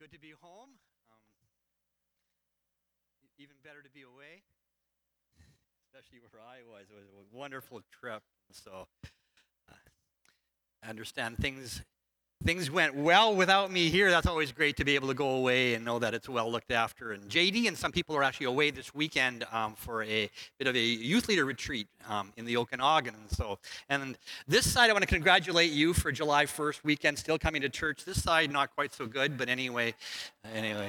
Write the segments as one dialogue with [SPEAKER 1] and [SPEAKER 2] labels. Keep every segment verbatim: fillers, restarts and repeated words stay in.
[SPEAKER 1] Good to be home. Um, even better to be away, especially where I was. It was a wonderful trip. So uh, I understand things things went well without me here. That's always great to be able to go away and know that it's well looked after. And J D and some people are actually away this weekend um, for a bit of a youth leader retreat um, in the Okanagan. And so, and this side, I want to congratulate you for July first weekend, still coming to church. This side, not quite so good, but anyway, anyway.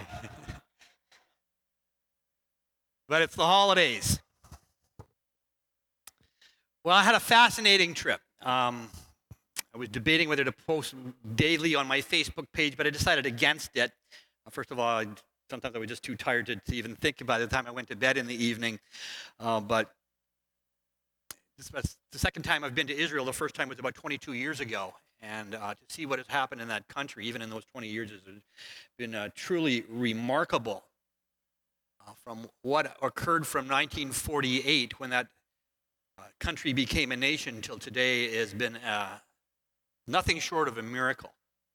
[SPEAKER 1] But it's the holidays. Well, I had a fascinating trip. Um, I was debating whether to post daily on my Facebook page, but I decided against it. Uh, first of all, I, sometimes I was just too tired to, to even think about it by the time I went to bed in the evening. Uh, but this was the second time I've been to Israel. The first time was about twenty-two years ago. And uh, to see what has happened in that country, even in those twenty years, has been uh, truly remarkable. Uh, from what occurred from nineteen forty-eight, when that uh, country became a nation, until today, has been uh, nothing short of a miracle.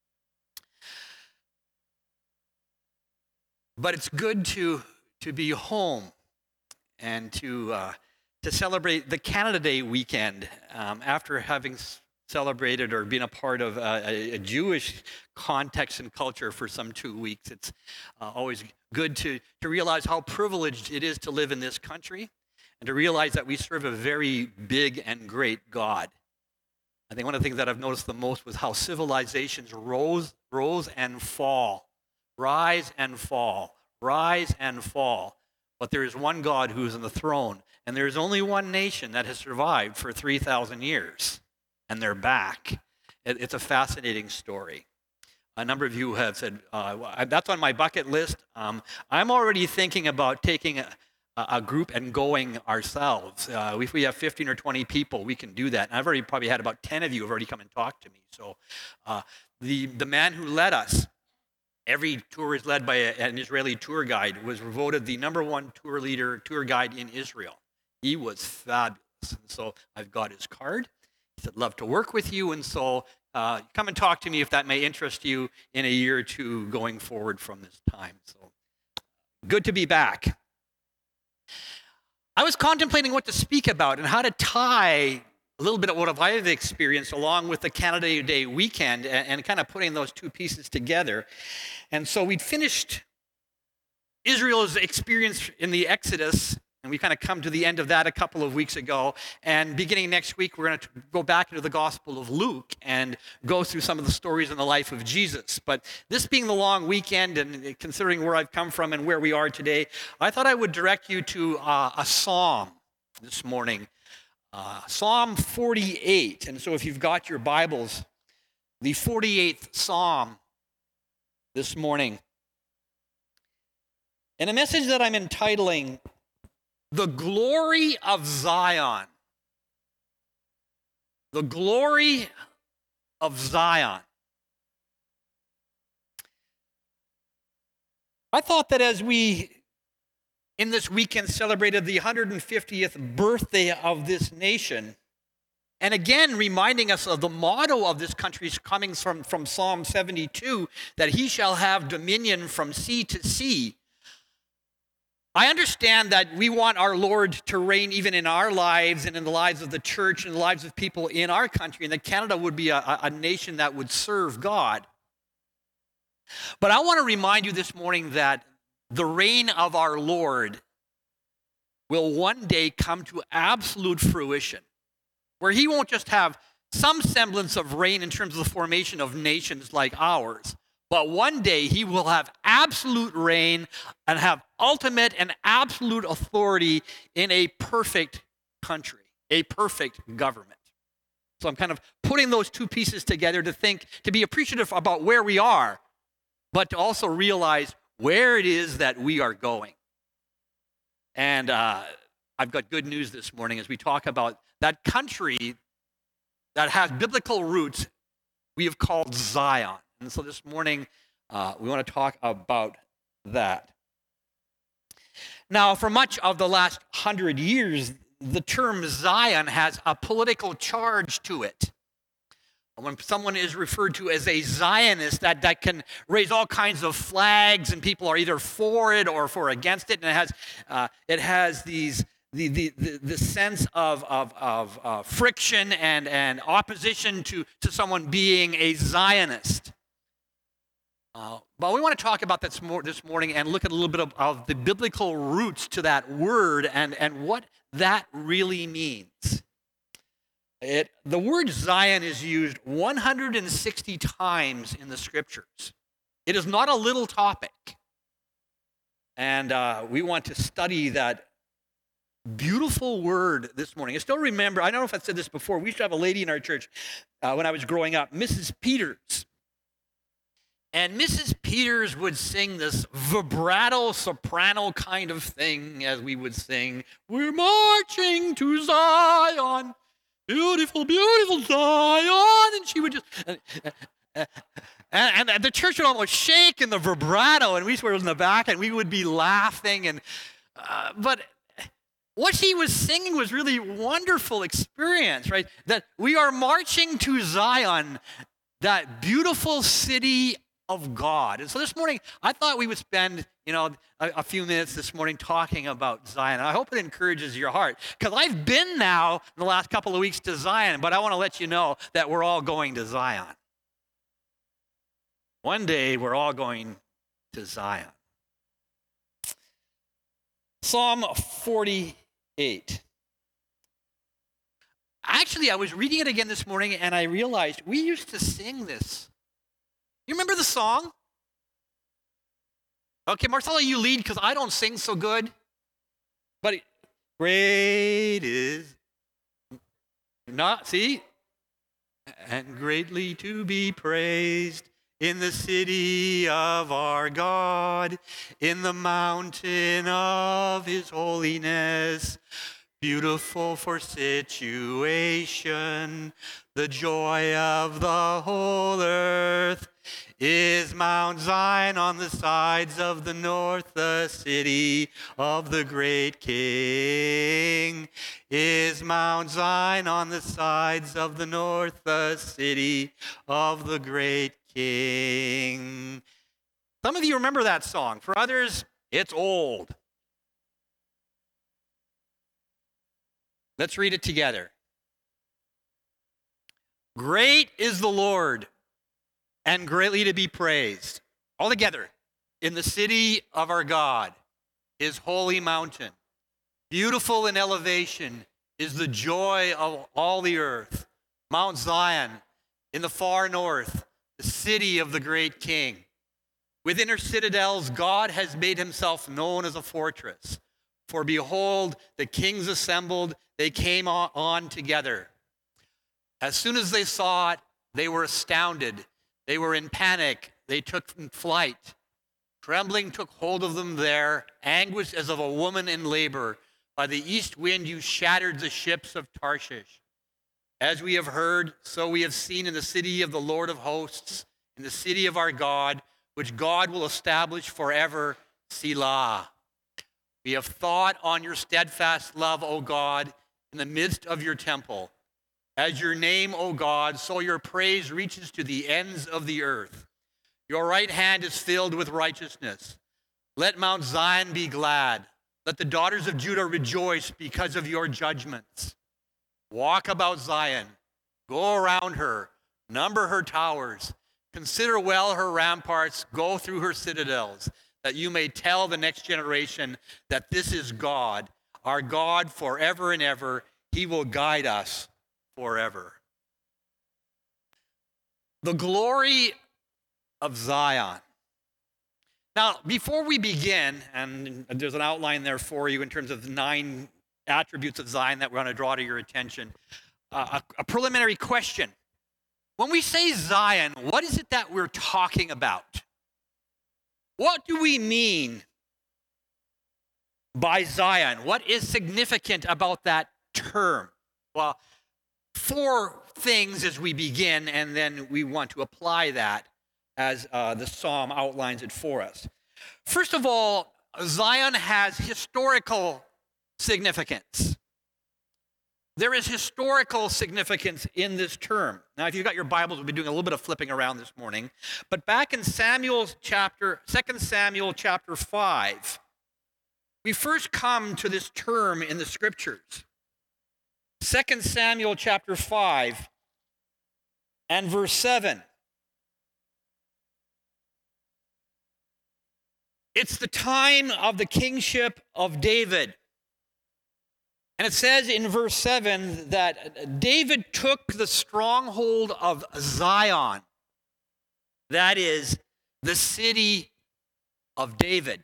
[SPEAKER 1] But it's good to to be home and to uh, to celebrate the Canada Day weekend um, after having celebrated or been a part of uh, a, a Jewish context and culture for some two weeks. It's uh, always good to, to realize how privileged it is to live in this country and to realize that we serve a very big and great God. I think one of the things that I've noticed the most was how civilizations rose, rose and fall, rise and fall, rise and fall. But there is one God who is on the throne, and there is only one nation that has survived for three thousand years. And they're back. It's a fascinating story. A number of you have said, uh, that's on my bucket list. Um, I'm already thinking about taking a, a group and going ourselves. Uh, if we have fifteen or twenty people, we can do that. And I've already probably had about ten of you have already come and talked to me. So uh, the, the man who led us, every tour is led by a, an Israeli tour guide, was voted the number one tour leader, tour guide in Israel. He was fabulous. And so I've got his card. He said, love to work with you, and so uh, come and talk to me if that may interest you in a year or two going forward from this time. So good to be back. I was contemplating what to speak about and how to tie a little bit of what I've experienced along with the Canada Day weekend and, and kind of putting those two pieces together. And so we'd finished Israel's experience in the Exodus, and we kind of come to the end of that a couple of weeks ago. And beginning next week, we're going to go back into the Gospel of Luke and go through some of the stories in the life of Jesus. But this being the long weekend and considering where I've come from and where we are today, I thought I would direct you to uh, a psalm this morning. Uh, Psalm forty-eight. And so if you've got your Bibles, the forty-eighth Psalm this morning. And a message that I'm entitling, The Glory of Zion. The Glory of Zion. I thought that as we, in this weekend, celebrated the one hundred fiftieth birthday of this nation, and again reminding us of the motto of this country coming from, from Psalm seventy-two, that he shall have dominion from sea to sea. I understand that we want our Lord to reign even in our lives and in the lives of the church and the lives of people in our country, and that Canada would be a, a nation that would serve God. But I want to remind you this morning that the reign of our Lord will one day come to absolute fruition, where he won't just have some semblance of reign in terms of the formation of nations like ours, but one day he will have absolute reign and have ultimate and absolute authority in a perfect country, a perfect government. So I'm kind of putting those two pieces together to think, to be appreciative about where we are, but to also realize where it is that we are going. And uh, I've got good news this morning as we talk about that country that has biblical roots we have called Zion. And so this morning, uh, we want to talk about that. Now, for much of the last hundred years, the term Zion has a political charge to it. When someone is referred to as a Zionist, that, that can raise all kinds of flags, and people are either for it or for against it. And it has uh, it has these the the the, the sense of of, of uh, friction and and opposition to to someone being a Zionist. Uh, but we want to talk about this, more, this morning and look at a little bit of, of the biblical roots to that word and and what that really means. It, the word Zion is used one hundred sixty times in the scriptures. It is not a little topic. And uh, we want to study that beautiful word this morning. I still remember, I don't know if I said this before, we used to have a lady in our church uh, when I was growing up, Missus Peters. And Missus Peters would sing this vibrato, soprano kind of thing as we would sing, "We're marching to Zion. Beautiful, beautiful Zion," and she would just, and, and, and the church would almost shake in the vibrato, and we were in the back, and we would be laughing. And uh, but what she was singing was really wonderful experience, right? That we are marching to Zion, that beautiful city of God. And so this morning, I thought we would spend, you know, a, a few minutes this morning talking about Zion. I hope it encourages your heart, because I've been now in the last couple of weeks to Zion, but I want to let you know that we're all going to Zion. One day, we're all going to Zion. Psalm forty-eight. Actually, I was reading it again this morning, and I realized we used to sing this. You remember the song? Okay, Marcella, you lead because I don't sing so good. But it, great is not, see? And greatly to be praised in the city of our God, in the mountain of his holiness. Beautiful for situation, the joy of the whole earth is Mount Zion on the sides of the north, the city of the great King. Is Mount Zion on the sides of the north, the city of the great King. Some of you remember that song. For others, it's old. Let's read it together. Great is the Lord, and greatly to be praised. All together, in the city of our God, his holy mountain. Beautiful in elevation is the joy of all the earth. Mount Zion, in the far north, the city of the great King. Within her citadels, God has made himself known as a fortress. For behold, the kings assembled, they came on together. As soon as they saw it, they were astounded. They were in panic. They took flight. Trembling took hold of them there, anguish as of a woman in labor. By the east wind you shattered the ships of Tarshish. As we have heard, so we have seen in the city of the Lord of hosts, in the city of our God, which God will establish forever, Selah. We have thought on your steadfast love, O God, in the midst of your temple. As your name, O God, so your praise reaches to the ends of the earth. Your right hand is filled with righteousness. Let Mount Zion be glad. Let the daughters of Judah rejoice because of your judgments. Walk about Zion. Go around her. Number her towers. Consider well her ramparts. Go through her citadels, that you may tell the next generation that this is God, our God forever and ever. He will guide us forever. The glory of Zion. Now, before we begin, and there's an outline there for you in terms of nine attributes of Zion that we're going to draw to your attention, uh, a, a preliminary question. When we say Zion, what is it that we're talking about? What do we mean by Zion? What is significant about that term? Well, four things as we begin, and then we want to apply that as uh, the psalm outlines it for us. First of all, Zion has historical significance. There is historical significance in this term. Now, if you've got your Bibles, we'll be doing a little bit of flipping around this morning. But back in Samuel's chapter, Second Samuel chapter five, we first come to this term in the scriptures. Second Samuel chapter five and verse seven. It's the time of the kingship of David. And it says in verse seven that David took the stronghold of Zion, that is, the city of David.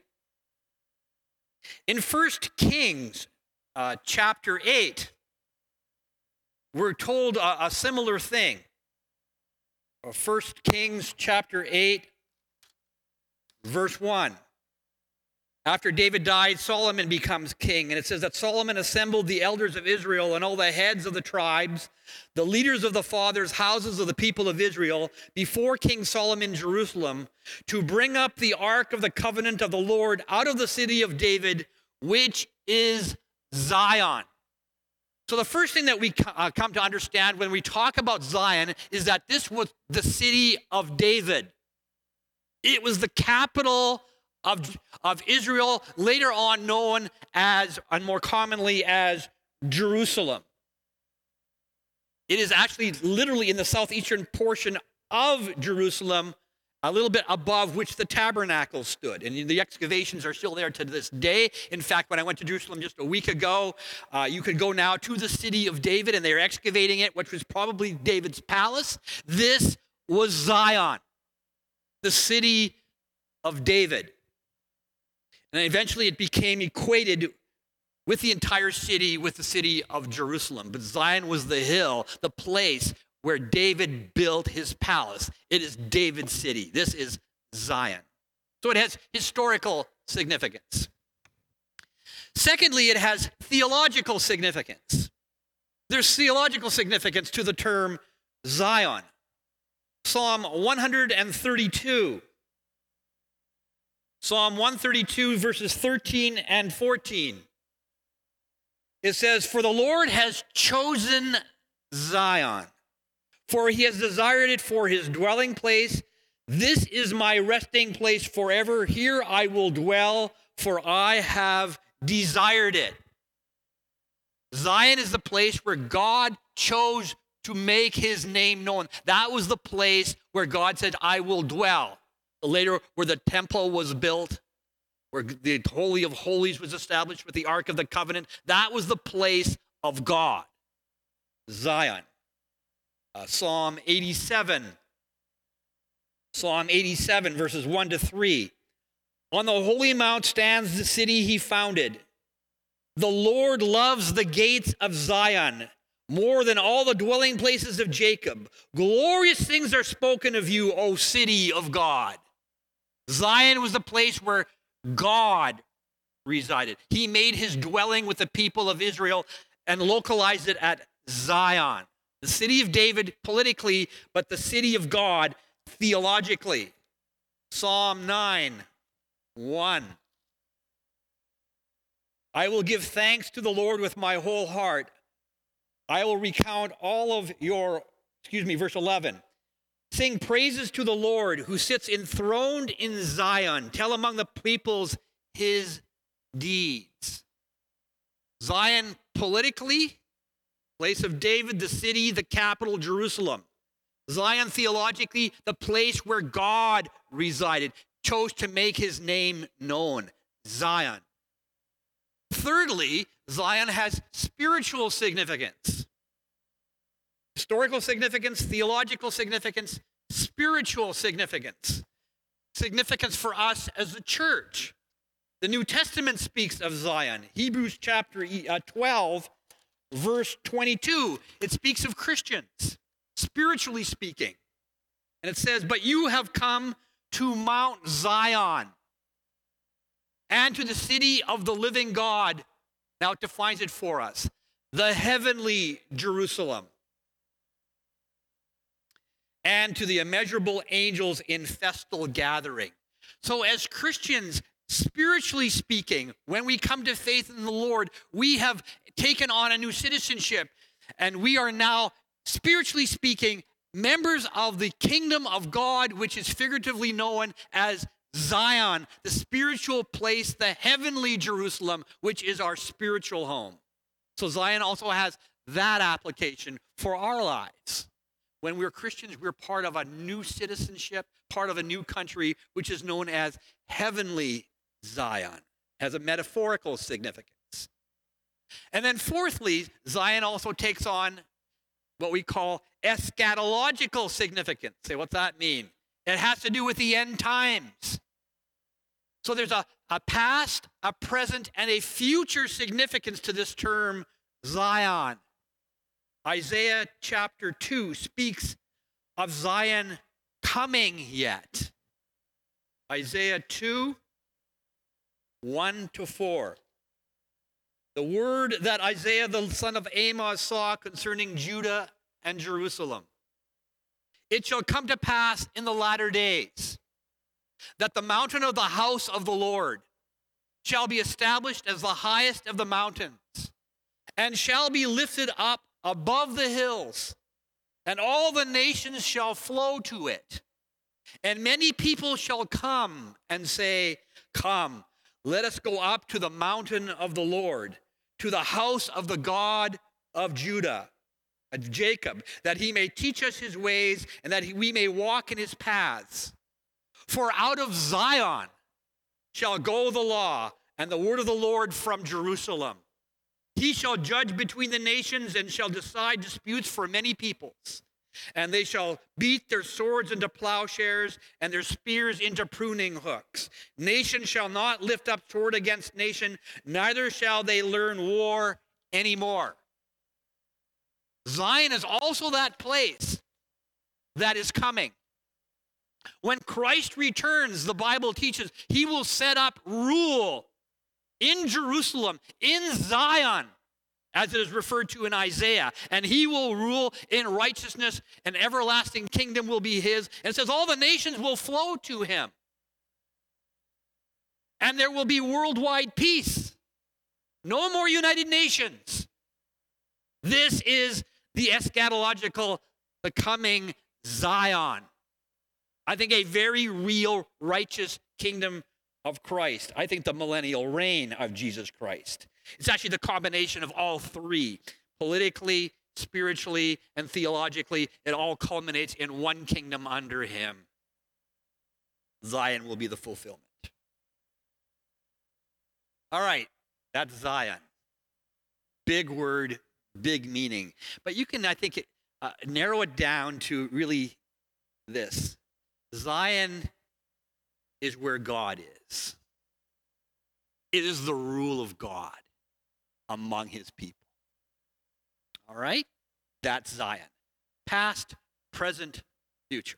[SPEAKER 1] In First Kings uh, chapter eight, we're told a, a similar thing. First Kings chapter eight, verse one. After David died, Solomon becomes king. And it says that Solomon assembled the elders of Israel and all the heads of the tribes, the leaders of the fathers' houses of the people of Israel, before King Solomon in Jerusalem, to bring up the ark of the covenant of the Lord out of the city of David, which is Zion. So the first thing that we uh, come to understand when we talk about Zion is that this was the city of David. It was the capital Of, of Israel, later on known as, and more commonly as, Jerusalem. It is actually literally in the southeastern portion of Jerusalem, a little bit above which the tabernacle stood. And the excavations are still there to this day. In fact, when I went to Jerusalem just a week ago, uh, you could go now to the city of David, and they're excavating it, which was probably David's palace. This was Zion, the city of David. And eventually it became equated with the entire city, with the city of Jerusalem. But Zion was the hill, the place where David built his palace. It is David's city. This is Zion. So it has historical significance. Secondly, it has theological significance. There's theological significance to the term Zion. Psalm one thirty-two. Psalm one thirty-two, verses thirteen and fourteen. It says, "For the Lord has chosen Zion, for he has desired it for his dwelling place. This is my resting place forever. Here I will dwell, for I have desired it." Zion is the place where God chose to make his name known. That was the place where God said, "I will dwell." Later, where the temple was built, where the Holy of Holies was established with the Ark of the Covenant, that was the place of God, Zion. Uh, Psalm eighty-seven. Psalm eighty-seven, verses one to three. "On the holy mount stands the city he founded. The Lord loves the gates of Zion more than all the dwelling places of Jacob. Glorious things are spoken of you, O city of God." Zion was the place where God resided. He made his dwelling with the people of Israel and localized it at Zion. The city of David politically, but the city of God theologically. Psalm nine, one. "I will give thanks to the Lord with my whole heart. I will recount all of your," excuse me, verse eleven. "Sing praises to the Lord who sits enthroned in Zion. Tell among the peoples his deeds." Zion politically, place of David, the city, the capital, Jerusalem. Zion theologically, the place where God resided, chose to make his name known, Zion. Thirdly, Zion has spiritual significance. Historical significance, theological significance, spiritual significance. Significance for us as a church. The New Testament speaks of Zion. Hebrews chapter twelve, verse twenty-two. It speaks of Christians, spiritually speaking. And it says, "But you have come to Mount Zion and to the city of the living God." Now it defines it for us. "The heavenly Jerusalem. And to the immeasurable angels in festal gathering." So as Christians, spiritually speaking, when we come to faith in the Lord, we have taken on a new citizenship. And we are now, spiritually speaking, members of the kingdom of God, which is figuratively known as Zion, the spiritual place, the heavenly Jerusalem, which is our spiritual home. So Zion also has that application for our lives. When we're Christians, we're part of a new citizenship, part of a new country, which is known as heavenly Zion, has a metaphorical significance. And then fourthly, Zion also takes on what we call eschatological significance. Say, what's that mean? It has to do with the end times. So there's a, a past, a present, and a future significance to this term Zion. Isaiah chapter two speaks of Zion coming yet. Isaiah two, one to four. The word that Isaiah the son of Amos saw concerning Judah and Jerusalem. It shall come to pass in the latter days that the mountain of the house of the Lord shall be established as the highest of the mountains, and shall be lifted up above the hills, and all the nations shall flow to it. And many people shall come and say, come, let us go up to the mountain of the Lord, to the house of the God of Judah, of Jacob, that he may teach us his ways, and that we may walk in his paths. For out of Zion shall go the law, and the word of the Lord from Jerusalem. He shall judge between the nations, and shall decide disputes for many peoples. And they shall beat their swords into plowshares, and their spears into pruning hooks. Nation shall not lift up sword against nation, neither shall they learn war anymore. Zion is also that place that is coming. When Christ returns, the Bible teaches, he will set up rule in Jerusalem, in Zion, as it is referred to in Isaiah. And he will rule in righteousness, and everlasting kingdom will be his. And it says all the nations will flow to him. And there will be worldwide peace. No more United Nations. This is the eschatological, the coming Zion. I think a very real, righteous kingdom of Christ. I think the millennial reign of Jesus Christ. It's actually the combination of all three. Politically, spiritually, and theologically, it all culminates in one kingdom under him. Zion will be the fulfillment. All right, that's Zion. Big word, big meaning. But you can, I think, uh, narrow it down to really this. Zion is where God is. It is the rule of God among his people. All right? That's Zion. Past, present, future.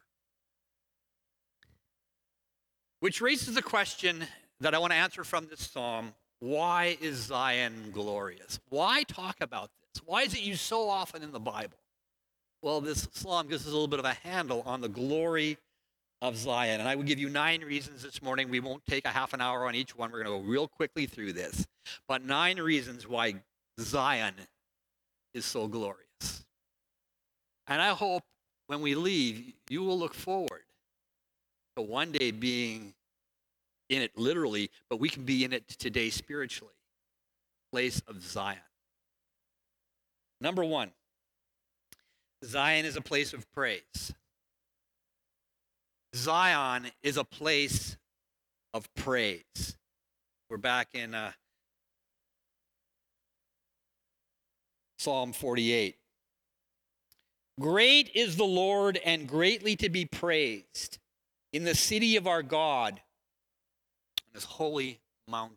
[SPEAKER 1] Which raises the question that I want to answer from this psalm. Why is Zion glorious? Why talk about this? Why is it used so often in the Bible? Well, this psalm gives us a little bit of a handle on the glory of Zion. And I will give you nine reasons this morning. We won't take a half an hour on each one. We're going to go real quickly through this. But nine reasons why Zion is so glorious. And I hope when we leave, you will look forward to one day being in it literally, but we can be in it today spiritually. Place of Zion. Number one, Zion is a place of praise. Zion is a place of praise. We're back in uh, Psalm forty-eight. Great is the Lord and greatly to be praised in the city of our God, on his holy mountain.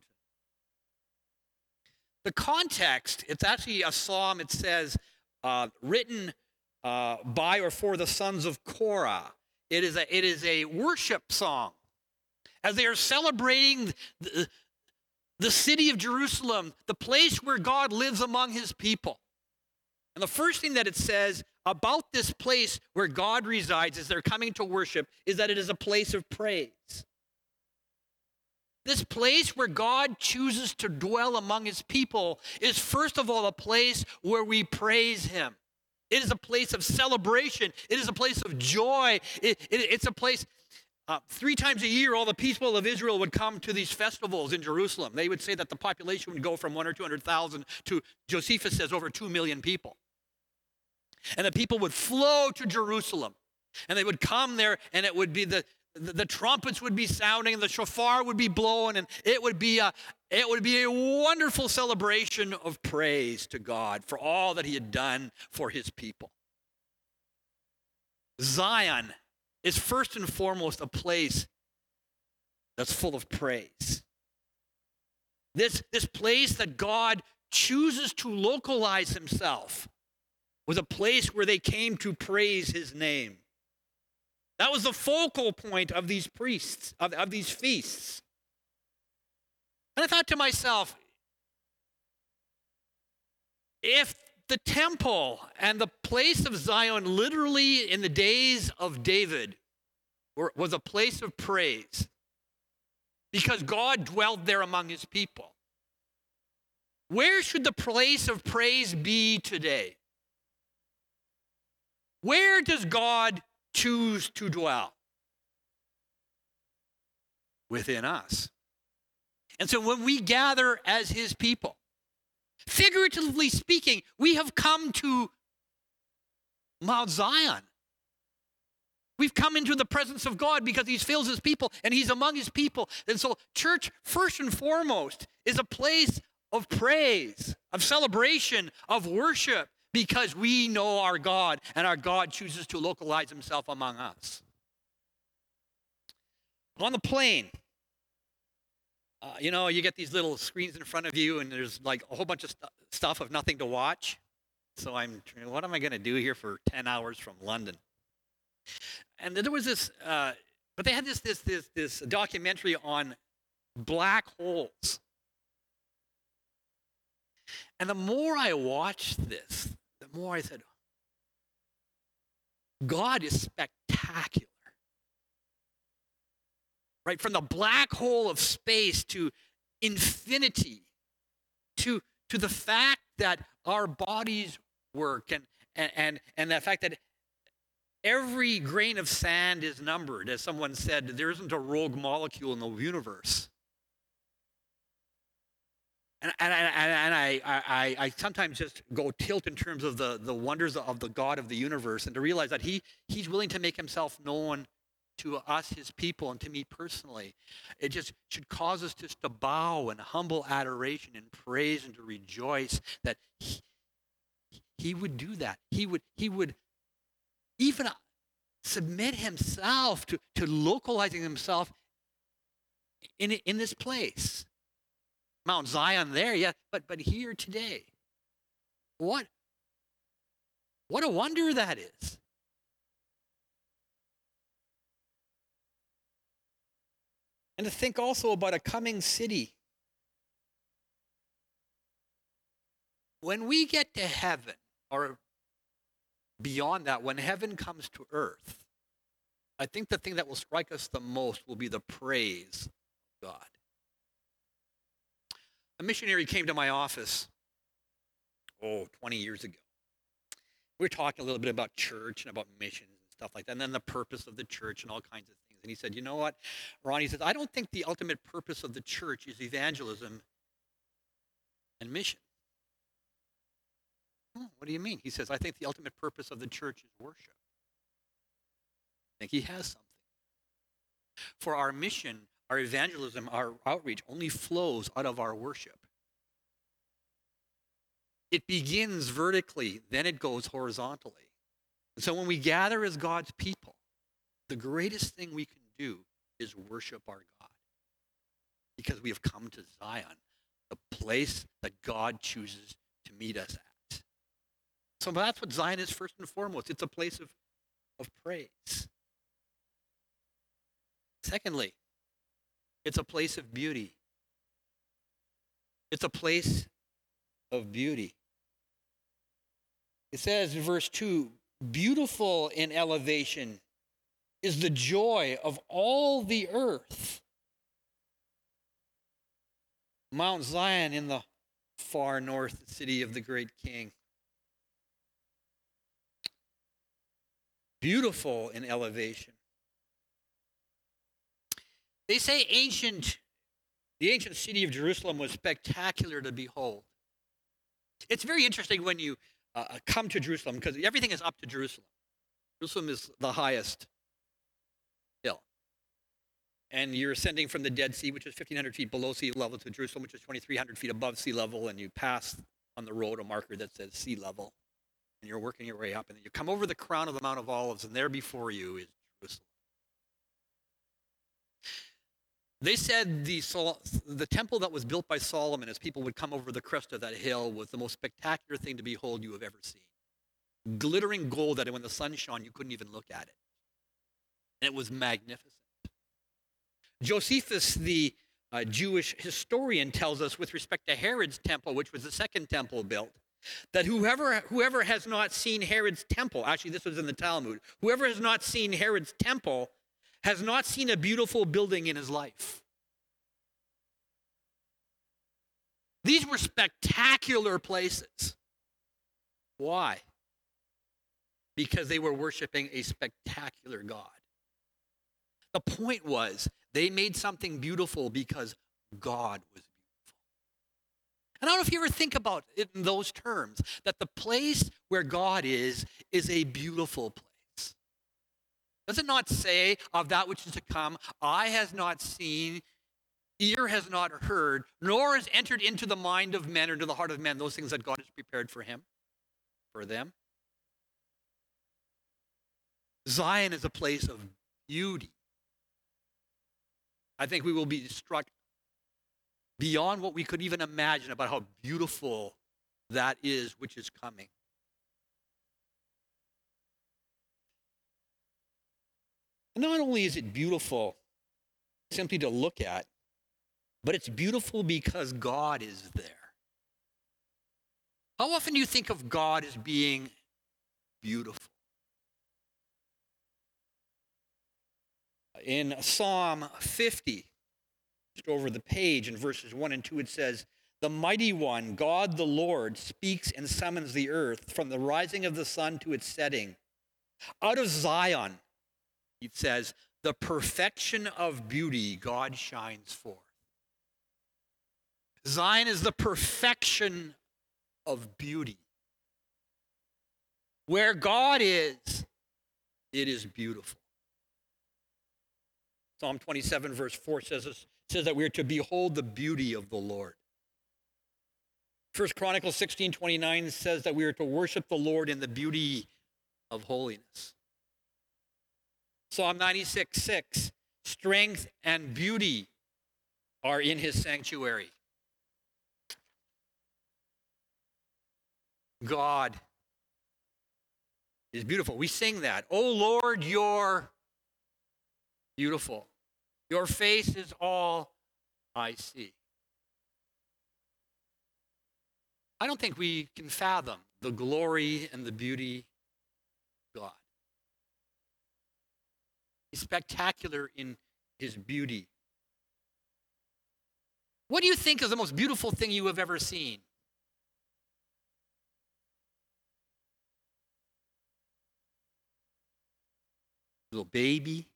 [SPEAKER 1] The context, it's actually a psalm, it says, uh, written uh, by or for the sons of Korah. It is a, it is a worship song. As they are celebrating the, the city of Jerusalem, the place where God lives among his people. And the first thing that it says about this place where God resides as they're coming to worship is that it is a place of praise. this place where God chooses to dwell among his people is first of all a place where we praise him. It is a place of celebration. It is a place of joy. It, it, it's a place, uh, three times a year, all the people of Israel would come to these festivals in Jerusalem. They would say that the population would go from one or two hundred thousand to, Josephus says, over two million people. And the people would flow to Jerusalem. And they would come there, and it would be the, the, the trumpets would be sounding, and the shofar would be blowing, and it would be a, it would be a wonderful celebration of praise to God for all that he had done for his people. Zion is first and foremost a place that's full of praise. This, this place that God chooses to localize himself was a place where they came to praise his name. That was the focal point of these priests, of, of these feasts. And I thought to myself, if the temple and the place of Zion literally in the days of David were, was a place of praise because God dwelled there among his people, where should the place of praise be today? Where does God choose to dwell? Within us. And so when we gather as his people, figuratively speaking, we have come to Mount Zion. We've come into the presence of God because he fills his people and he's among his people. And so church, first and foremost, is a place of praise, of celebration, of worship, because we know our God, and our God chooses to localize himself among us. On the plane, uh, you know, you get these little screens in front of you, and there's like a whole bunch of st- stuff of nothing to watch. So I'm, what am I going to do here for ten hours from London? And there was this, uh, but they had this, this, this, this documentary on black holes. And the more I watched this, the more I said, God is spectacular. Right? From the black hole of space to infinity, to, to the fact that our bodies work, and, and, and, and the fact that every grain of sand is numbered. As someone said, there isn't a rogue molecule in the universe. And, and, and, and I, I, I sometimes just go tilt in terms of the, the wonders of the God of the universe, and to realize that he, he's willing to make himself known to us, his people, and to me personally. It just should cause us just to bow in humble adoration and praise and to rejoice that he, he would do that. He would, he would even submit himself to, to localizing himself in, in this place. Mount Zion there, yeah, but but here today. What, what a wonder that is. And to think also about a coming city. When we get to heaven, or beyond that, when heaven comes to earth, I think the thing that will strike us the most will be the praise of God. A missionary came to my office, oh, twenty years ago. We were talking a little bit about church and about missions and stuff like that, and then the purpose of the church and all kinds of things. And he said, you know what, Ron, he says, I don't think the ultimate purpose of the church is evangelism and mission. Oh, what do you mean? He says, I think the ultimate purpose of the church is worship. I think he has something. For our mission, our evangelism, our outreach only flows out of our worship. It begins vertically, then it goes horizontally. And so when we gather as God's people, the greatest thing we can do is worship our God. Because we have come to Zion, the place that God chooses to meet us at. So that's what Zion is first and foremost. It's a place of, of praise. Secondly, it's a place of beauty. It's a place of beauty. It says in verse two, beautiful in elevation is the joy of all the earth. Mount Zion in the far north, the city of the great king. Beautiful in elevation. They say ancient, the ancient city of Jerusalem was spectacular to behold. It's very interesting when you uh, come to Jerusalem, because everything is up to Jerusalem. Jerusalem is the highest hill. And you're ascending from the Dead Sea, which is fifteen hundred feet below sea level, to Jerusalem, which is twenty-three hundred feet above sea level, and you pass on the road a marker that says sea level. And you're working your way up, and then you come over the crown of the Mount of Olives, and there before you is Jerusalem. They said the, the temple that was built by Solomon, as people would come over the crest of that hill, was the most spectacular thing to behold you have ever seen. Glittering gold that when the sun shone, you couldn't even look at it. And it was magnificent. Josephus, the uh, Jewish historian, tells us with respect to Herod's temple, which was the second temple built, that whoever, whoever has not seen Herod's temple, actually this was in the Talmud, whoever has not seen Herod's temple has not seen a beautiful building in his life. These were spectacular places. Why? Because they were worshiping a spectacular God. The point was, they made something beautiful because God was beautiful. And I don't know if you ever think about it in those terms, that the place where God is, is a beautiful place. Does it not say of that which is to come, eye has not seen, ear has not heard, nor has entered into the mind of men or into the heart of men those things that God has prepared for him, for them? Zion is a place of beauty. I think we will be struck beyond what we could even imagine about how beautiful that is which is coming. And not only is it beautiful simply to look at, but it's beautiful because God is there. How often do you think of God as being beautiful? In Psalm fifty, just over the page in verses one and two, it says, "The mighty one, God the Lord, speaks and summons the earth from the rising of the sun to its setting. Out of Zion," it says, "the perfection of beauty God shines forth." Zion is the perfection of beauty. Where God is, it is beautiful. Psalm twenty-seven, verse four says, says that we are to behold the beauty of the Lord. First Chronicles sixteen twenty-nine says that we are to worship the Lord in the beauty of holiness. Psalm ninety-six six, strength and beauty are in his sanctuary. God is beautiful. We sing that. "Oh Lord, you're beautiful. Your face is all I see." I don't think we can fathom the glory and the beauty of God. He's spectacular in his beauty. What do you think is the most beautiful thing you have ever seen? Little baby.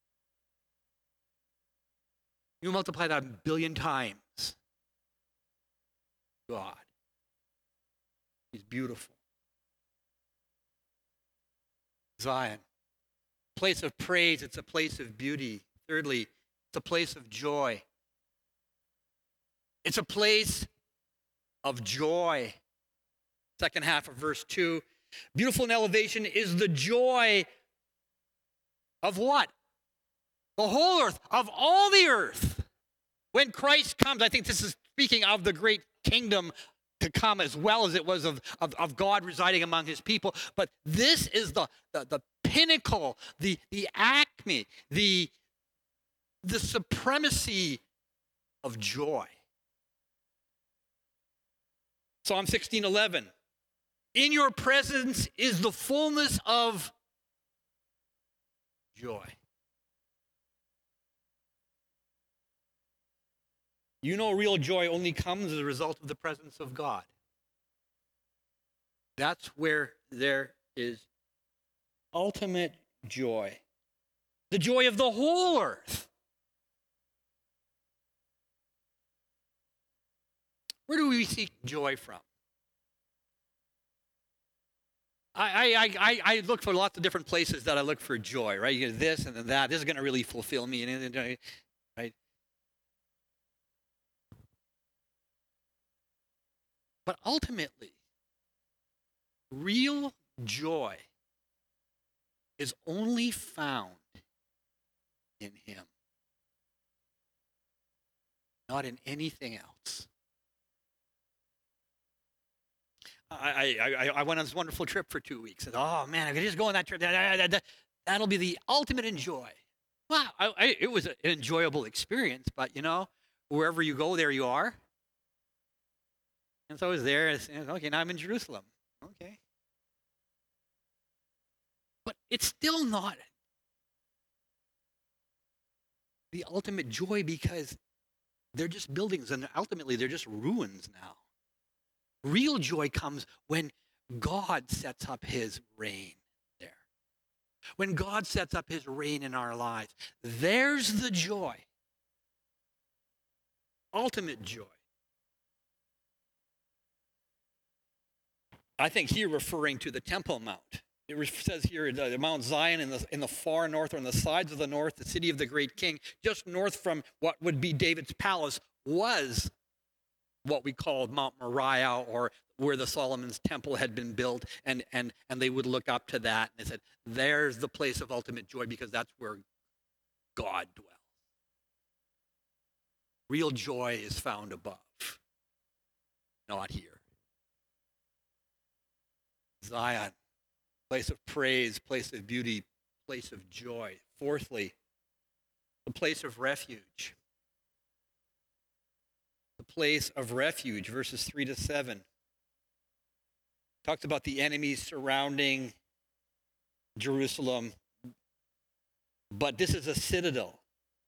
[SPEAKER 1] You multiply that a billion times. God. He's beautiful. Zion. Place of praise, it's a place of beauty. Thirdly, it's a place of joy. It's a place of joy. Second half of verse two. Beautiful in elevation is the joy of what? The whole earth, of all the earth. When Christ comes, I think this is speaking of the great kingdom to come, as well as it was of, of, of God residing among his people. But this is the, the, the pinnacle, the, the acme, the, the supremacy of joy. Psalm sixteen eleven. In your presence is the fullness of joy. You know, real joy only comes as a result of the presence of God. That's where there is ultimate joy. The joy of the whole earth. Where do we seek joy from? I, I, I, I look for lots of different places that I look for joy, right? You get this and then that. This is going to really fulfill me, right? But ultimately, real joy is only found in Him, not in anything else. I, I, I went on this wonderful trip for two weeks. And, oh, man, I could just go on that trip. That, that, that'll be the ultimate enjoy. Well, I, I, it was an enjoyable experience, but, you know, wherever you go, there you are. And so I was there. And said, okay, now I'm in Jerusalem. Okay. But it's still not the ultimate joy because they're just buildings and ultimately they're just ruins now. Real joy comes when God sets up His reign there. When God sets up His reign in our lives, there's the joy. Ultimate joy. I think here referring to the Temple Mount. It says here, the Mount Zion in the, in the far north, or on the sides of the north, the city of the great king, just north from what would be David's palace, was what we called Mount Moriah, or where the Solomon's temple had been built, and, and, and they would look up to that, and they said, there's the place of ultimate joy, because that's where God dwells. Real joy is found above, not here. Zion, place of praise, place of beauty, place of joy. Fourthly, the place of refuge. The place of refuge, verses three to seven. Talks about the enemies surrounding Jerusalem, but this is a citadel.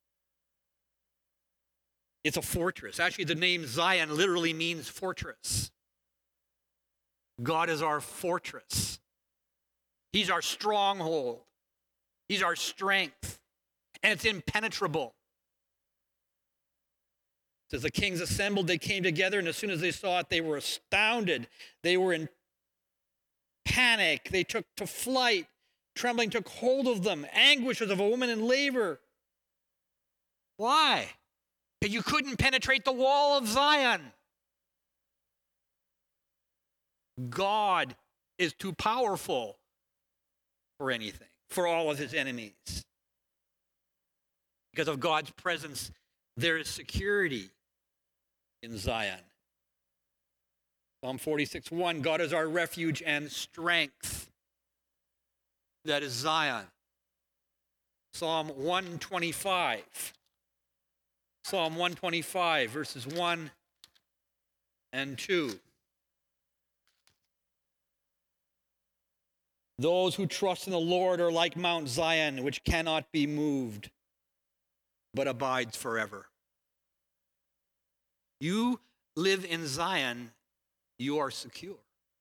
[SPEAKER 1] It's a fortress. Actually, the name Zion literally means fortress. God is our fortress. He's our stronghold. He's our strength. And it's impenetrable. It says the kings assembled, they came together, and as soon as they saw it, they were astounded. They were in panic. They took to flight. Trembling took hold of them. Anguish as of a woman in labor. Why? Because you couldn't penetrate the wall of Zion. God is too powerful for anything, for all of his enemies. Because of God's presence, there is security in Zion. Psalm forty-six one, God is our refuge and strength. That is Zion. Psalm one twenty-five. Psalm one twenty-five, verses one and two. Those who trust in the Lord are like Mount Zion, which cannot be moved, but abides forever. You live in Zion, you are secure.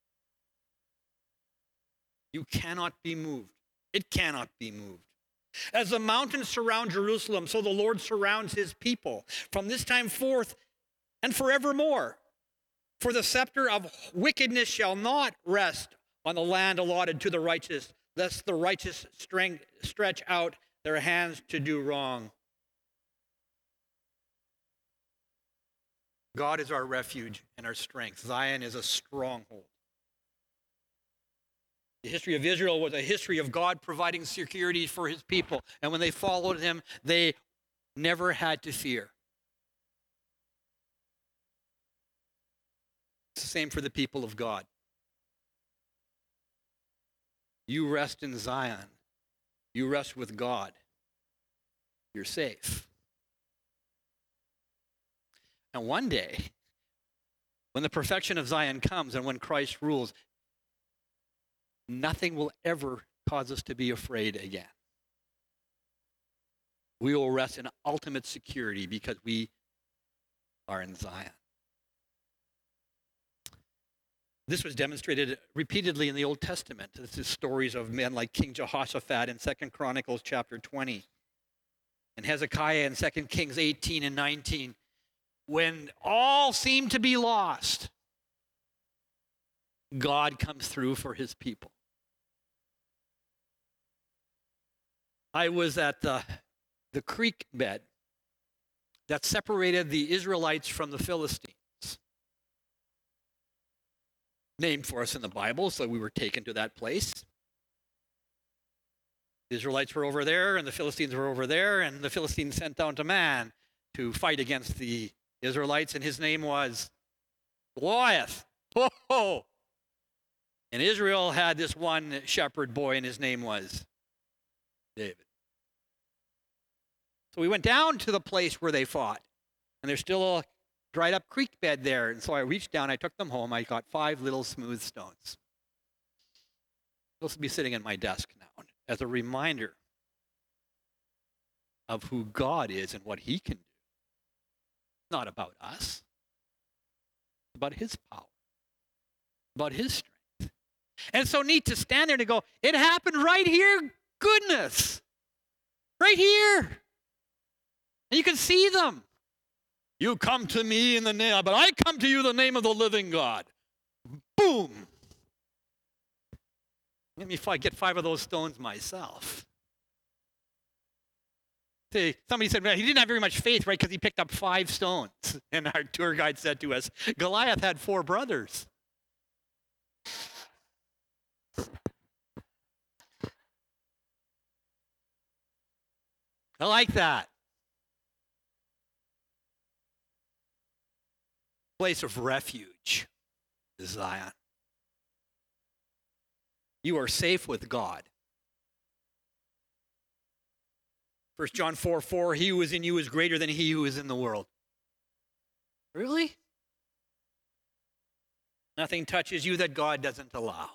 [SPEAKER 1] You cannot be moved. It cannot be moved. As the mountains surround Jerusalem, so the Lord surrounds his people from this time forth and forevermore. For the scepter of wickedness shall not rest on the land allotted to the righteous, lest the righteous strength stretch out their hands to do wrong. God is our refuge and our strength. Zion is a stronghold. The history of Israel was a history of God providing security for his people. And when they followed him, they never had to fear. It's the same for the people of God. You rest in Zion. You rest with God. You're safe. And one day, when the perfection of Zion comes and when Christ rules, nothing will ever cause us to be afraid again. We will rest in ultimate security because we are in Zion. This was demonstrated repeatedly in the Old Testament. This is stories of men like King Jehoshaphat in Second Chronicles chapter twenty, and Hezekiah in Second Kings eighteen and nineteen. When all seemed to be lost, God comes through for his people. I was at the, the creek bed that separated the Israelites from the Philistines. Named for us in the Bible, so we were taken to that place. The Israelites were over there, and the Philistines were over there, and the Philistines sent down a man to fight against the Israelites, and his name was Goliath. Whoa! And Israel had this one shepherd boy, and his name was David. So we went down to the place where they fought, and there's still a dried up creek bed there. And so I reached down, I took them home, I got five little smooth stones. Those will be sitting in my desk now as a reminder of who God is and what he can do. It's not about us. It's about his power, about his strength. And it's so neat to stand there and to go, it happened right here, goodness, right here. And you can see them. You come to me in the name, but I come to you in the name of the living God. Boom. Let me get five of those stones myself. See, somebody said, well, he didn't have very much faith, right, because he picked up five stones. And our tour guide said to us, Goliath had four brothers. I like that. Place of refuge is Zion. You are safe with God. First John four four, he who is in you is greater than he who is in the world. Really? Nothing touches you that God doesn't allow.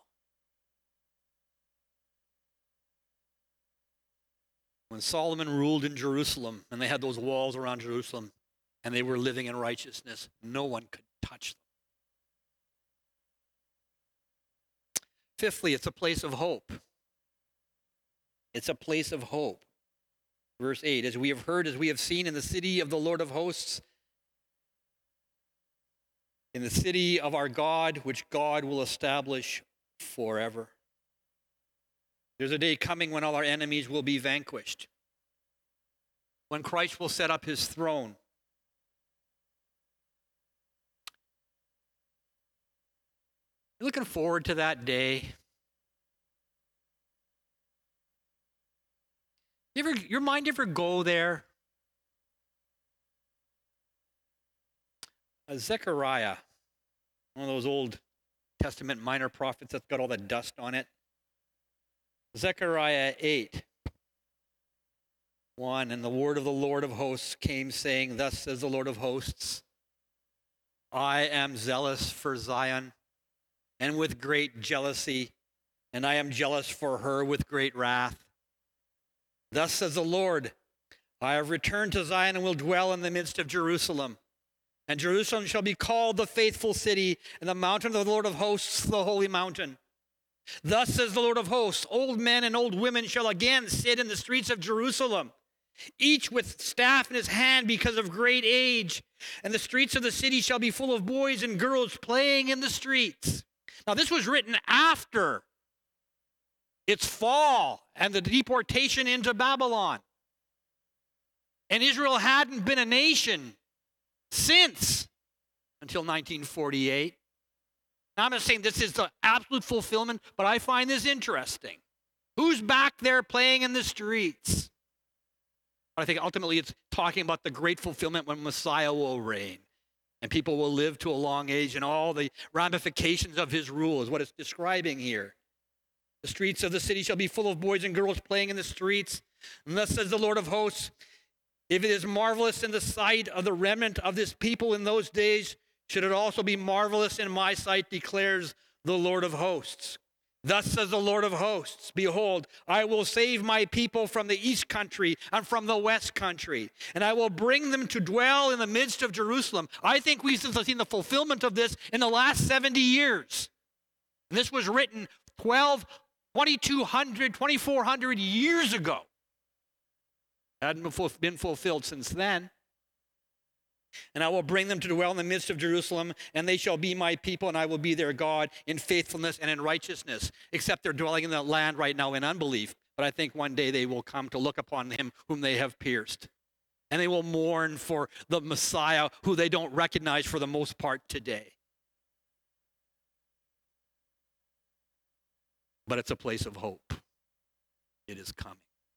[SPEAKER 1] When Solomon ruled in Jerusalem, and they had those walls around Jerusalem, and they were living in righteousness, no one could touch them. Fifthly, it's a place of hope. It's a place of hope. Verse eight, as we have heard, as we have seen in the city of the Lord of hosts, in the city of our God, which God will establish forever. There's a day coming when all our enemies will be vanquished, when Christ will set up his throne. You looking forward to that day? You ever, your mind ever go there? Uh, Zechariah, one of those Old Testament minor prophets that's got all the dust on it. Zechariah eight, one, and the word of the Lord of hosts came saying, thus says the Lord of hosts, I am zealous for Zion, and with great jealousy, and I am jealous for her with great wrath. Thus says the Lord, I have returned to Zion and will dwell in the midst of Jerusalem. And Jerusalem shall be called the faithful city, and the mountain of the Lord of hosts, the holy mountain. Thus says the Lord of hosts, old men and old women shall again sit in the streets of Jerusalem, each with staff in his hand because of great age. And the streets of the city shall be full of boys and girls playing in the streets. Now, this was written after its fall and the deportation into Babylon. And Israel hadn't been a nation since until nineteen forty-eight. Now, I'm not saying this is the absolute fulfillment, but I find this interesting. Who's back there playing in the streets? I think ultimately it's talking about the great fulfillment when Messiah will reign. And people will live to a long age, and all the ramifications of his rule is what it's describing here. The streets of the city shall be full of boys and girls playing in the streets. And thus says the Lord of hosts, if it is marvelous in the sight of the remnant of this people in those days, should it also be marvelous in my sight, declares the Lord of hosts. Thus says the Lord of hosts, behold, I will save my people from the east country and from the west country, and I will bring them to dwell in the midst of Jerusalem. I think we've seen the fulfillment of this in the last seventy years. And this was written twelve, twenty-two hundred, twenty-four hundred years ago. Hadn't been fulfilled since then. And I will bring them to dwell in the midst of Jerusalem, and they shall be my people, and I will be their God in faithfulness and in righteousness. Except they're dwelling in the land right now in unbelief. But I think one day they will come to look upon him whom they have pierced. And they will mourn for the Messiah who they don't recognize for the most part today. But it's a place of hope. It is coming.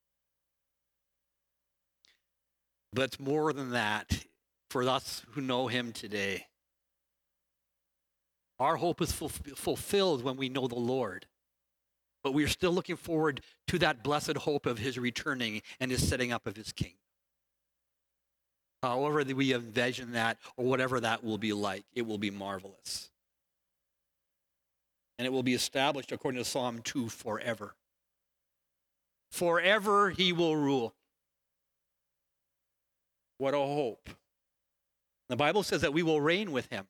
[SPEAKER 1] But it's more than that. For us who know him today, our hope is fulfilled when we know the Lord. But we are still looking forward to that blessed hope of his returning and his setting up of his kingdom. However we envision that, or whatever that will be like, it will be marvelous. And it will be established, according to Psalm two, forever. Forever he will rule. What a hope. The Bible says that we will reign with him.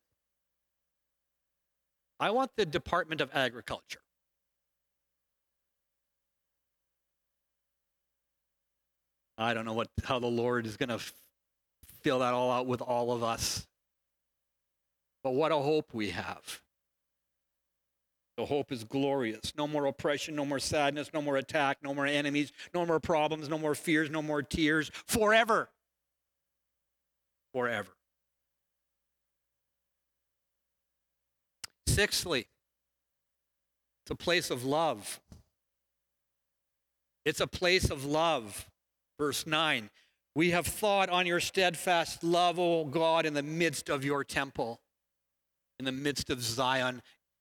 [SPEAKER 1] I want the Department of Agriculture. I don't know what how the Lord is going to fill that all out with all of us. But what a hope we have. The hope is glorious. No more oppression, no more sadness, no more attack, no more enemies, no more problems, no more fears, no more tears. Forever. Forever. Sixthly, it's a place of love. It's a place of love. Verse nine, we have thought on your steadfast love, O God, in the midst of your temple, in the midst of Zion.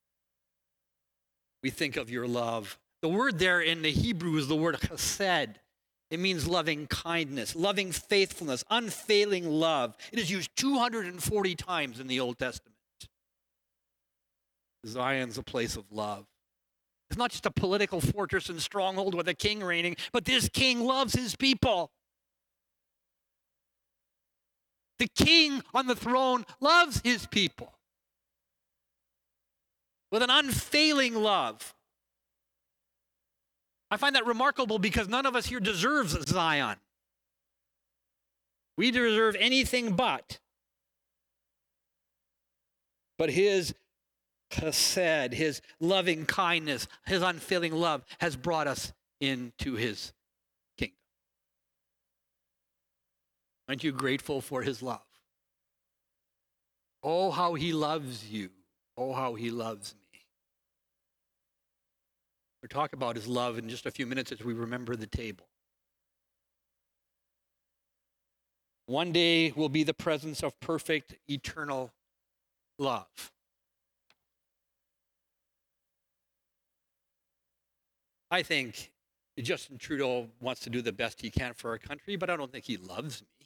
[SPEAKER 1] We think of your love. The word there in the Hebrew is the word chesed. It means loving kindness, loving faithfulness, unfailing love. It is used two hundred forty times in the Old Testament. Zion's a place of love. It's not just a political fortress and stronghold with a king reigning, but this king loves his people. The king on the throne loves his people with an unfailing love. I find that remarkable because none of us here deserves Zion. We deserve anything but. But his chesed, his loving kindness, his unfailing love has brought us into his kingdom. Aren't you grateful for his love? Oh, how he loves you. Oh, how he loves me. We'll talk about his love in just a few minutes as we remember the table. One day will be the presence of perfect, eternal love. I think Justin Trudeau wants to do the best he can for our country, but I don't think he loves me.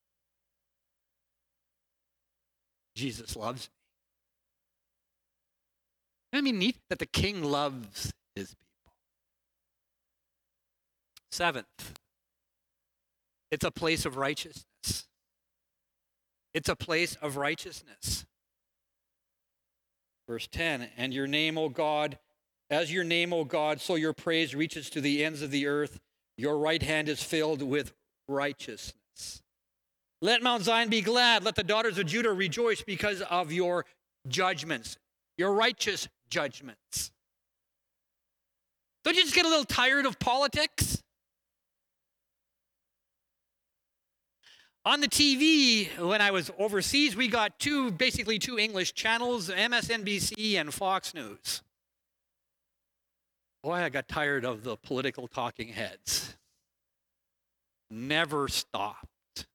[SPEAKER 1] Jesus loves me. I mean, neat that the king loves his people. Seventh, it's a place of righteousness. It's a place of righteousness. Verse ten, and your name, O God, as your name, O God, so your praise reaches to the ends of the earth. Your right hand is filled with righteousness. Let Mount Zion be glad. Let the daughters of Judah rejoice because of your judgments, your righteous judgments. Don't you just get a little tired of politics? On the T V, when I was overseas, we got two, basically two English channels, M S N B C and Fox News. Boy, I got tired of the political talking heads. Never stopped.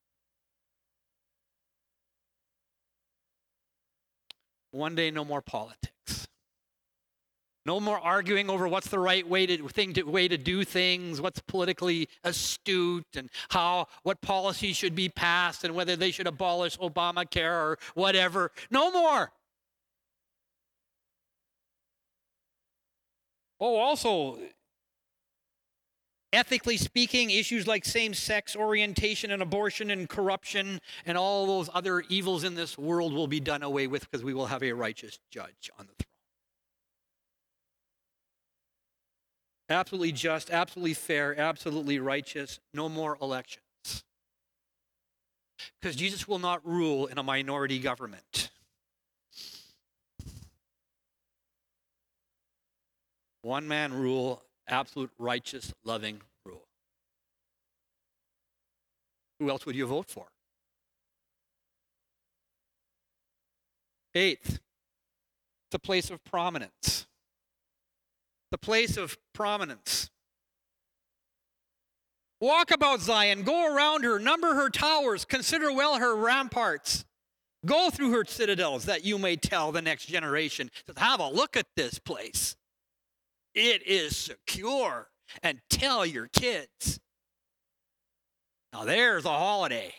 [SPEAKER 1] One day, no more politics. No more arguing over what's the right way to, thing to, way to do things, what's politically astute, and how what policy should be passed, and whether they should abolish Obamacare or whatever. No more. Oh, also, ethically speaking, issues like same-sex orientation and abortion and corruption and all those other evils in this world will be done away with because we will have a righteous judge on the throne. Absolutely just, absolutely fair, absolutely righteous. No more elections. Because Jesus will not rule in a minority government. One man rule, absolute righteous, loving rule. Who else would you vote for? Eighth, the place of prominence. The place of prominence. Walk about Zion, go around her, number her towers, consider well her ramparts. Go through her citadels that you may tell the next generation. Have a look at this place. It is secure. And tell your kids. Now there's a holiday.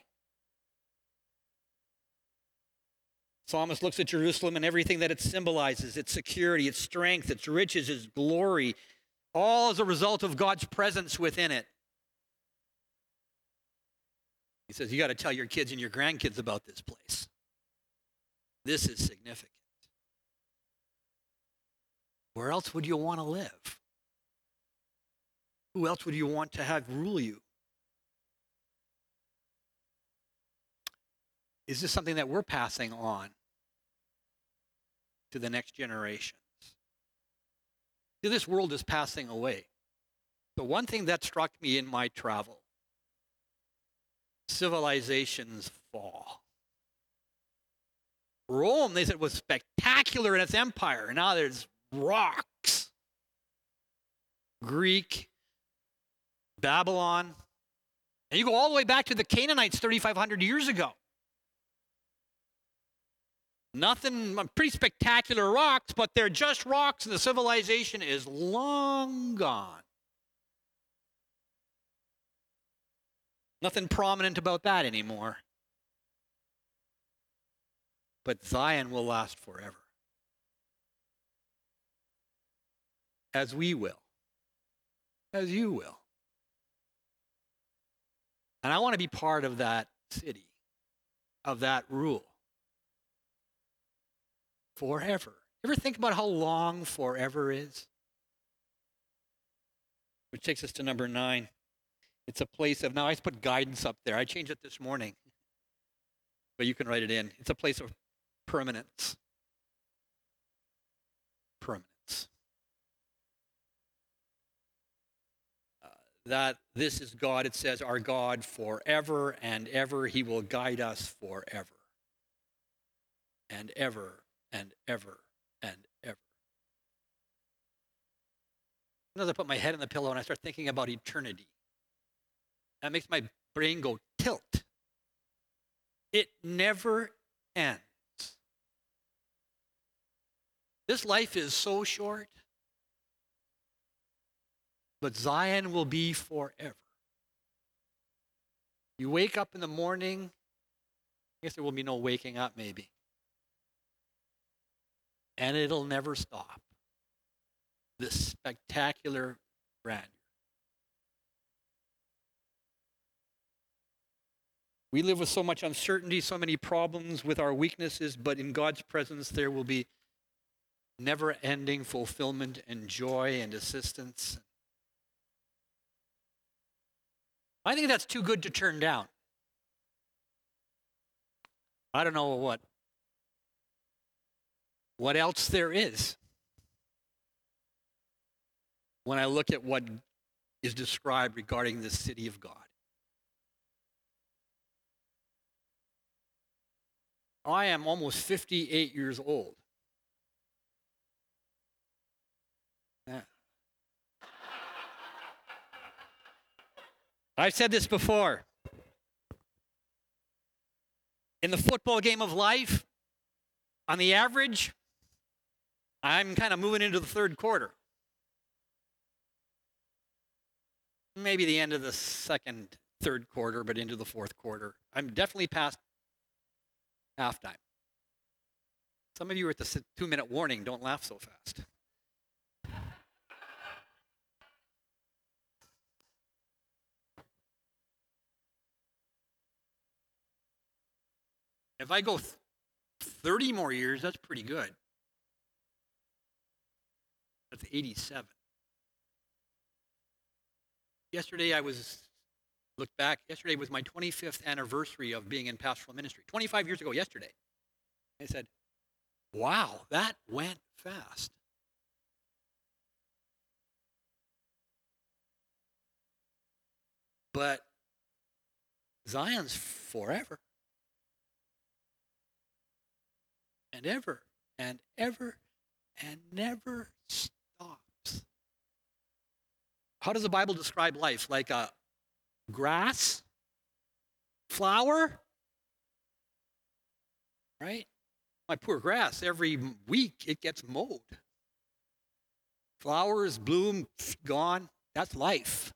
[SPEAKER 1] Psalmist looks at Jerusalem and everything that it symbolizes, its security, its strength, its riches, its glory, all as a result of God's presence within it. He says, you got to tell your kids and your grandkids about this place. This is significant. Where else would you want to live? Who else would you want to have rule you? Is this something that we're passing on to the next generations? See, this world is passing away. The one thing that struck me in my travel, civilizations fall. Rome, they said, was spectacular in its empire. Now there's rocks. Greek, Babylon. And you go all the way back to the Canaanites thirty-five hundred years ago. Nothing, pretty spectacular rocks, but they're just rocks, and the civilization is long gone. Nothing prominent about that anymore. But Zion will last forever. As we will. As you will. And I want to be part of that city, of that rule. Forever. Ever think about how long forever is? Which takes us to number nine. It's a place of, now I put guidance up there. I changed it this morning. But you can write it in. It's a place of permanence. Permanence. Uh, that this is God, it says, our God forever and ever. He will guide us forever. And ever and ever and ever. Sometimes I put my head on the pillow and I start thinking about eternity. That makes my brain go tilt. It never ends. This life is so short, but Zion will be forever. You wake up in the morning, I guess there will be no waking up maybe. And it'll never stop. This spectacular grandeur. We live with so much uncertainty, so many problems with our weaknesses, but in God's presence there will be never-ending fulfillment and joy and assistance. I think that's too good to turn down. I don't know what, what else there is when I look at what is described regarding this city of God. I am almost fifty-eight years old. Yeah. I've said this before. In the football game of life, on the average, I'm kind of moving into the third quarter. Maybe the end of the second, third quarter, but into the fourth quarter. I'm definitely past halftime. Some of you are at the two-minute warning. Don't laugh so fast. If I go th- thirty more years, that's pretty good. That's eighty-seven. Yesterday I was, looked back, yesterday was my twenty-fifth anniversary of being in pastoral ministry. twenty-five years ago yesterday. I said, wow, that went fast. But Zion's forever. And ever and ever and never stops. How does the Bible describe life? Like a grass, flower, right? My poor grass, every week it gets mowed. Flowers bloom, gone. That's life.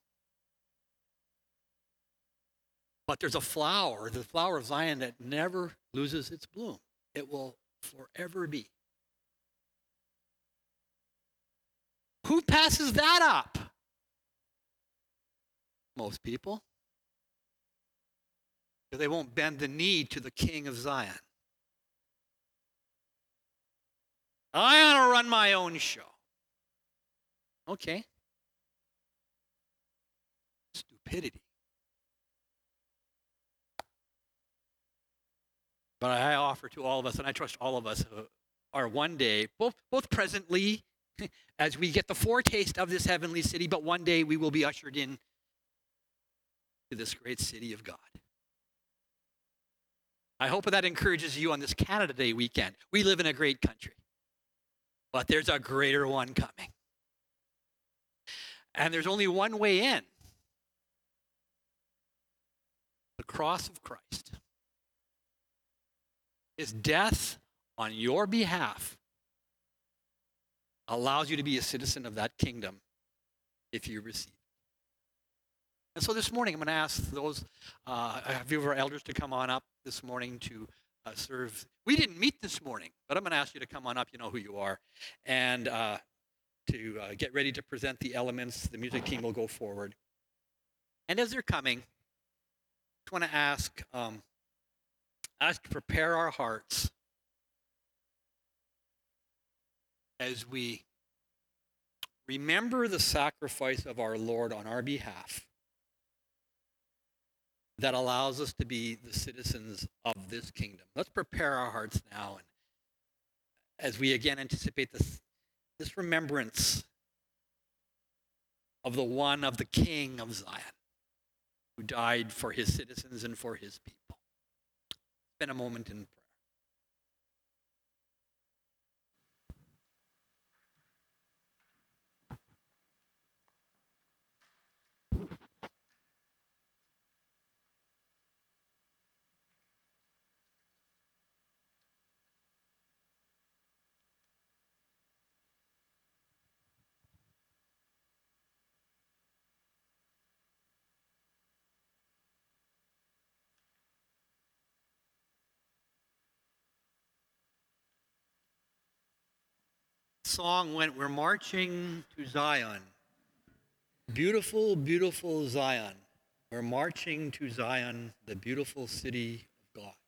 [SPEAKER 1] But there's a flower, the flower of Zion, that never loses its bloom. It will forever be. Who passes that up? Most people. Because they won't bend the knee to the King of Zion. I want to run my own show. Okay. Stupidity. But I offer to all of us, and I trust all of us, uh, are one day, both, both presently, as we get the foretaste of this heavenly city, but one day we will be ushered in to this great city of God. I hope that encourages you on this Canada Day weekend. We live in a great country, but there's a greater one coming. And there's only one way in. The cross of Christ. His death on your behalf allows you to be a citizen of that kingdom if you receive it. And so this morning, I'm going to ask those, uh, a few of our elders to come on up this morning to uh, serve. We didn't meet this morning, but I'm going to ask you to come on up. You know who you are. And uh, to uh, get ready to present the elements. The music team will go forward. And as they're coming, I just want to ask um, us to prepare our hearts as we remember the sacrifice of our Lord on our behalf that allows us to be the citizens of this kingdom. Let's prepare our hearts now, and as we again anticipate this, this remembrance of the one, of the King of Zion, who died for his citizens and for his people. Spend a moment in prayer. Song went, we're marching to Zion. Beautiful, beautiful Zion. We're marching to Zion, the beautiful city of God.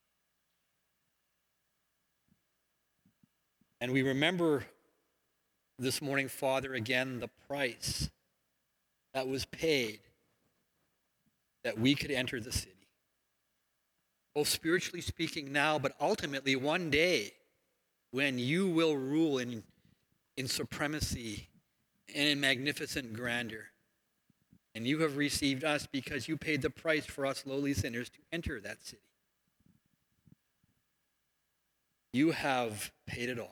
[SPEAKER 1] And we remember this morning, Father, again, the price that was paid that we could enter the city. Both spiritually speaking now, but ultimately one day when you will rule in, in supremacy and in magnificent grandeur. And you have received us because you paid the price for us lowly sinners to enter that city. You have paid it all.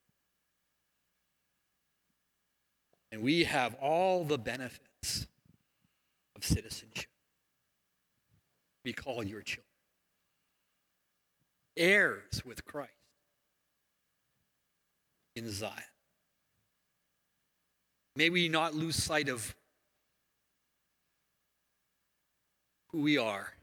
[SPEAKER 1] And we have all the benefits of citizenship. We call your children. Heirs with Christ in Zion. May we not lose sight of who we are,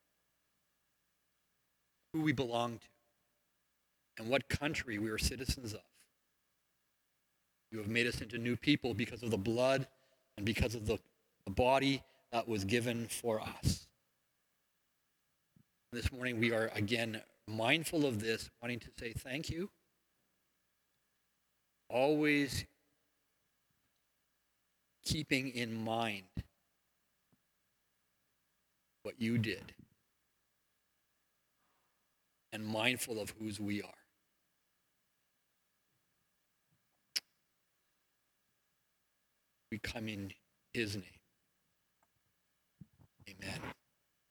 [SPEAKER 1] who we belong to, and what country we are citizens of. You have made us into new people because of the blood and because of the, the body that was given for us. This morning we are again mindful of this, wanting to say thank you. Always keeping in mind what you did and mindful of whose we are. We come in his name. Amen.